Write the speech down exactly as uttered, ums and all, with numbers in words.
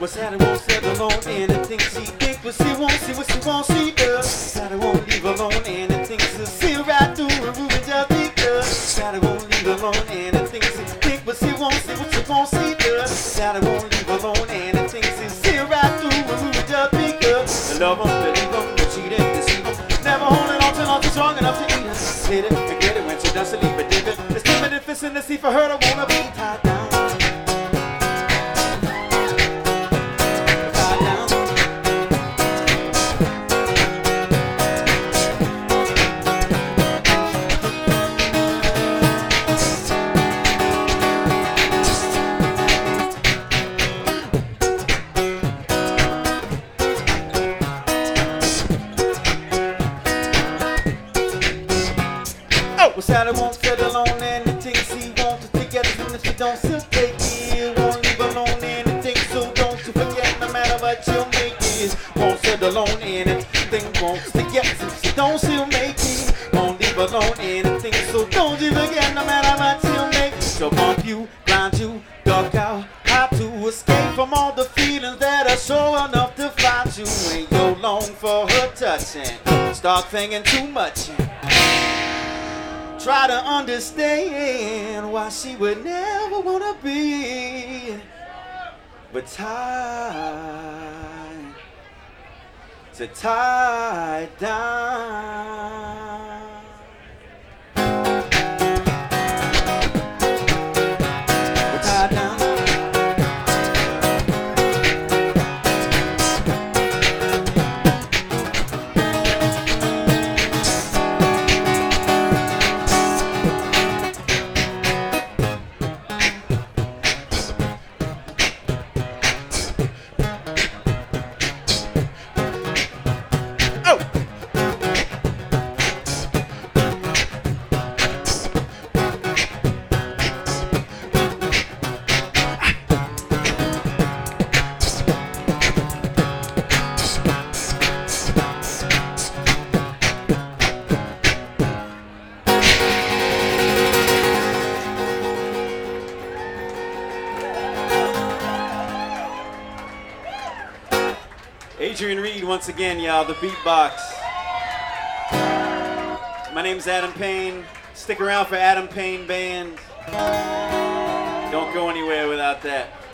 What's that? I won't settle on anything she think, but she won't see what she won't see. That I won't leave alone anything she see right through her room and just think. That I won't leave alone anything she think, but she won't see what she won't see. That I won't leave alone anything she see right through her room and just think. The love 'em, believe 'em, the cheat it, deceive 'em, never holding on till on too strong enough to eat it. Hit it, forget it when she does to leave it, dip it. It's timid if it's in the sea for her to wanna be tied down. What's that? I won't settle on anything she wants to get from if she don't still take it. Won't leave alone anything, so don't you forget no matter what you'll make it. Won't settle on anything, wants to get if she don't still make it. Won't leave alone anything, so don't you forget no matter what you'll make it. She'll bump you, grind you, duck out, how to escape from all the feelings that are sure enough to find you. When you long for her touching, start thinking too much. Try to understand why she would never wanna be but tied to tie down. We're tied down. Adrian Reed once again, y'all, the beatbox. My name's Adam Payne. Stick around for Adam Payne Band. Don't go anywhere without that.